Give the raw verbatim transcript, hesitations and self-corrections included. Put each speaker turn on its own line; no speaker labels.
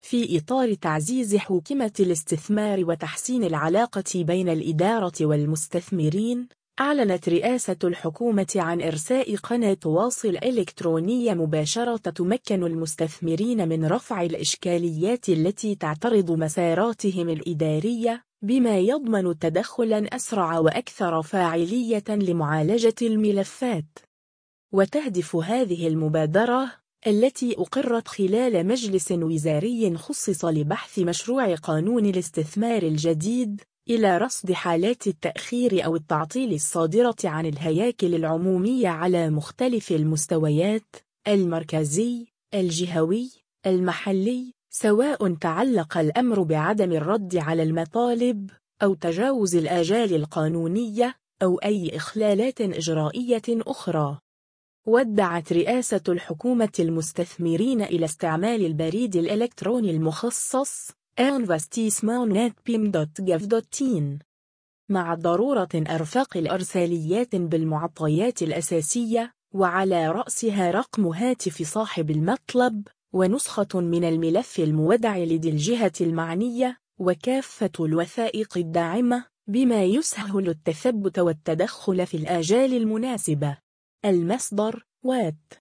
في إطار تعزيز حوكمة الاستثمار وتحسين العلاقة بين الإدارة والمستثمرين، أعلنت رئاسة الحكومة عن إرساء قناة واصل إلكترونية مباشرة تمكن المستثمرين من رفع الإشكاليات التي تعترض مساراتهم الإدارية، بما يضمن تدخلاً أسرع وأكثر فاعلية لمعالجة الملفات. وتهدف هذه المبادرة التي أقرت خلال مجلس وزاري خصص لبحث مشروع قانون الاستثمار الجديد إلى رصد حالات التأخير أو التعطيل الصادرة عن الهياكل العمومية على مختلف المستويات: المركزي، الجهوي، المحلي، سواء تعلق الأمر بعدم الرد على المطالب أو تجاوز الآجال القانونية أو أي إخلالات إجرائية أخرى. ودعت رئاسة الحكومة المستثمرين إلى استعمال البريد الإلكتروني المخصص investissement point p i m dot gov dot i n مع ضرورة إرفاق الإرساليات بالمعطيات الأساسية، وعلى رأسها رقم هاتف صاحب المطلب ونسخة من الملف المودع لدى الجهة المعنية وكافة الوثائق الداعمة، بما يسهل التثبت والتدخل في الآجال المناسبة. المصدر: وات.